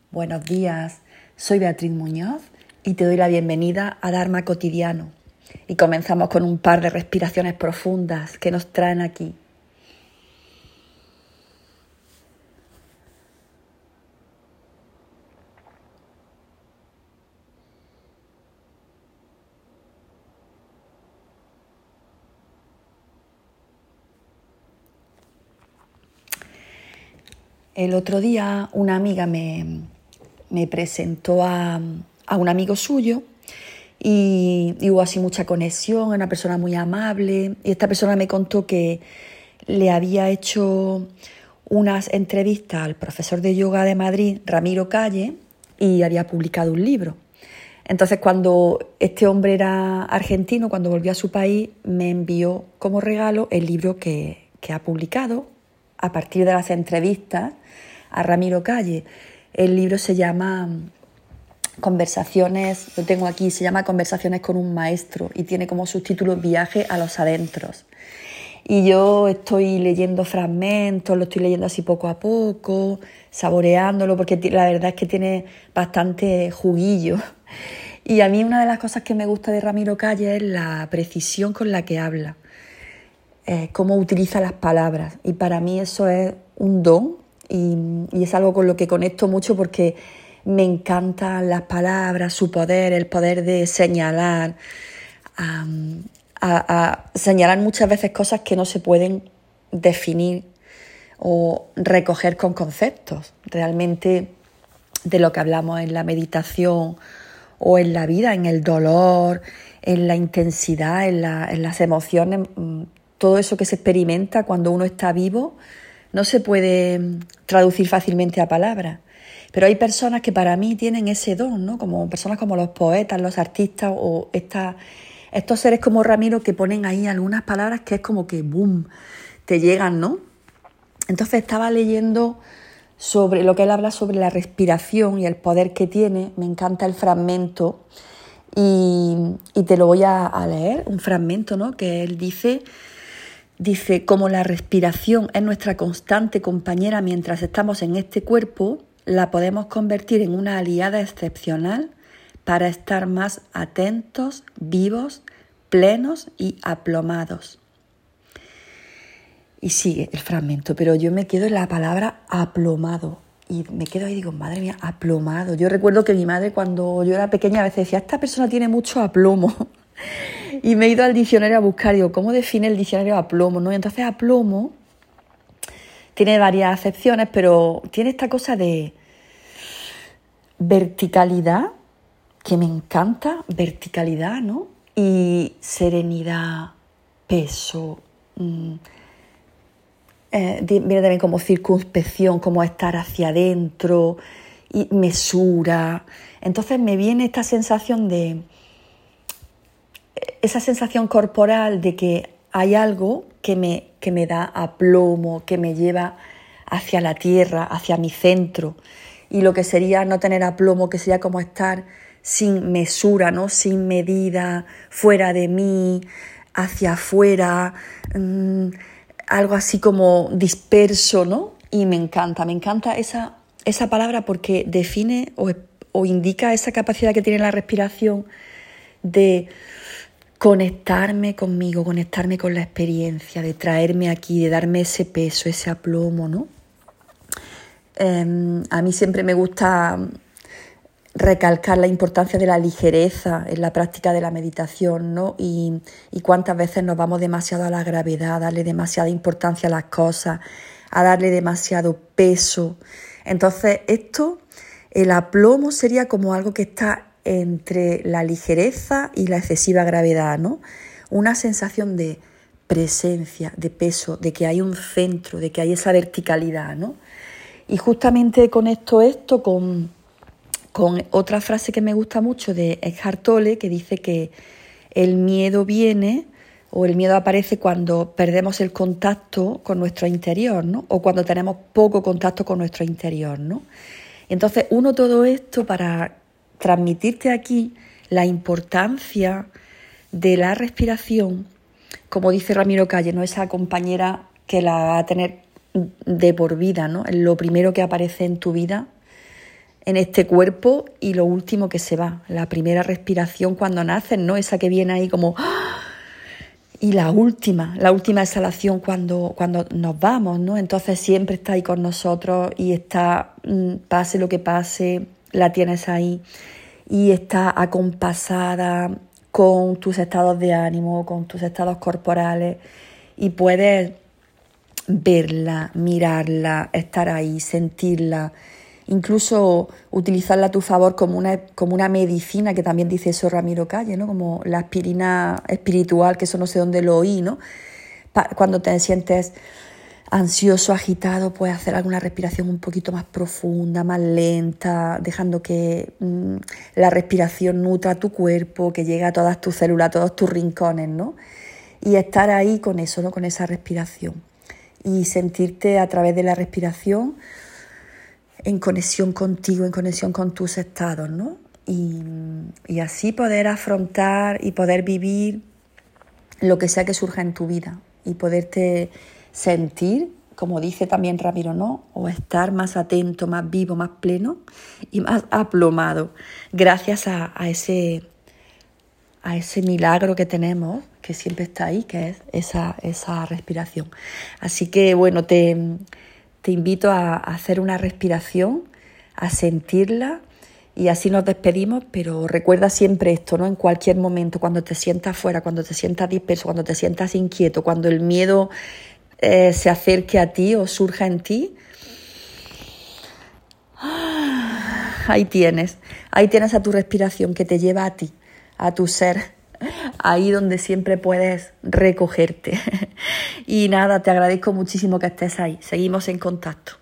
Buenos días, soy Beatriz Muñoz y te doy la bienvenida a Dharma Cotidiano. Y comenzamos con un par de respiraciones profundas que nos traen aquí. El otro día una amiga me presentó a un amigo suyo y hubo así mucha conexión, una persona muy amable, y esta persona me contó que le había hecho unas entrevistas al profesor de yoga de Madrid, Ramiro Calle, y había publicado un libro. Entonces, cuando este hombre era argentino, cuando volvió a su país, me envió como regalo el libro que ha publicado a partir de las entrevistas a Ramiro Calle. El libro se llama Conversaciones, lo tengo aquí, se llama Conversaciones con un maestro y tiene como subtítulo Viaje a los adentros. Y yo estoy leyendo fragmentos, lo estoy leyendo así poco a poco, saboreándolo, porque la verdad es que tiene bastante juguillo. Y a mí una de las cosas que me gusta de Ramiro Calle es la precisión con la que habla, cómo utiliza las palabras. Y para mí eso es un don y es algo con lo que conecto mucho porque me encantan las palabras, su poder, el poder de señalar, a señalar muchas veces cosas que no se pueden definir o recoger con conceptos. Realmente de lo que hablamos en la meditación o en la vida, en el dolor, en la intensidad, en las emociones, todo eso que se experimenta cuando uno está vivo no se puede traducir fácilmente a palabras. Pero hay personas que para mí tienen ese don, ¿no? Como personas como los poetas, los artistas o estos seres como Ramiro que ponen ahí algunas palabras que es como que ¡boom!, te llegan, ¿no? Entonces estaba leyendo sobre lo que él habla sobre la respiración y el poder que tiene. Me encanta el fragmento y te lo voy a leer, un fragmento, ¿no? Que él dice, como la respiración es nuestra constante compañera mientras estamos en este cuerpo, la podemos convertir en una aliada excepcional para estar más atentos, vivos, plenos y aplomados. Y sigue el fragmento, pero yo me quedo en la palabra aplomado. Y me quedo ahí y digo, madre mía, aplomado. Yo recuerdo que mi madre cuando yo era pequeña a veces decía, esta persona tiene mucho aplomo. Y me he ido al diccionario a buscar, digo, ¿cómo define el diccionario aplomo? ¿No? Y entonces aplomo tiene varias acepciones, pero tiene esta cosa de verticalidad, que me encanta, verticalidad, ¿no? Y serenidad, peso, viene también como circunspección, como estar hacia adentro, y mesura. Entonces me viene esta sensación esa sensación corporal de que hay algo que me da aplomo, que me lleva hacia la tierra, hacia mi centro. Y lo que sería no tener aplomo, que sería como estar sin mesura, ¿no? Sin medida, fuera de mí, hacia afuera, algo así como disperso, ¿no? Y me encanta esa palabra porque define o indica esa capacidad que tiene la respiración de conectarme conmigo, conectarme con la experiencia, de traerme aquí, de darme ese peso, ese aplomo, ¿no? A mí siempre me gusta recalcar la importancia de la ligereza en la práctica de la meditación, ¿no? Y cuántas veces nos vamos demasiado a la gravedad, a darle demasiada importancia a las cosas, a darle demasiado peso. Entonces el aplomo sería como algo que está entre la ligereza y la excesiva gravedad, ¿no? Una sensación de presencia, de peso, de que hay un centro, de que hay esa verticalidad, ¿no? Y justamente conecto esto con otra frase que me gusta mucho de Eckhart Tolle, que dice que el miedo viene o el miedo aparece cuando perdemos el contacto con nuestro interior, ¿no? O cuando tenemos poco contacto con nuestro interior, ¿no? Entonces, todo esto para transmitirte aquí la importancia de la respiración, como dice Ramiro Calle, ¿no? Esa compañera que la va a tener de por vida, ¿no? Lo primero que aparece en tu vida en este cuerpo y lo último que se va. La primera respiración cuando naces, ¿no? Esa que viene ahí como... Y la última exhalación cuando nos vamos, ¿no? Entonces siempre está ahí con nosotros y está, pase lo que pase, la tienes ahí y está acompasada con tus estados de ánimo, con tus estados corporales y puedes verla, mirarla, estar ahí, sentirla, incluso utilizarla a tu favor como una medicina, que también dice eso Ramiro Calle, ¿no? Como la aspirina espiritual, que eso no sé dónde lo oí, ¿no? Cuando te sientes ansioso, agitado, puedes hacer alguna respiración un poquito más profunda, más lenta, dejando que la respiración nutra tu cuerpo, que llegue a todas tus células, a todos tus rincones, ¿no? Y estar ahí con eso, ¿no? Con esa respiración. Y sentirte a través de la respiración en conexión contigo, en conexión con tus estados, ¿no? Y así poder afrontar y poder vivir lo que sea que surja en tu vida y poderte sentir, como dice también Ramiro, ¿no? O estar más atento, más vivo, más pleno y más aplomado gracias a ese milagro que tenemos, que siempre está ahí, que es esa respiración. Así que, bueno, te invito a hacer una respiración, a sentirla y así nos despedimos, pero recuerda siempre esto, ¿no? En cualquier momento, cuando te sientas fuera, cuando te sientas disperso, cuando te sientas inquieto, cuando el miedo se acerque a ti o surja en ti, ahí tienes a tu respiración que te lleva a ti, a tu ser, ahí donde siempre puedes recogerte. Y nada, te agradezco muchísimo que estés ahí. Seguimos en contacto.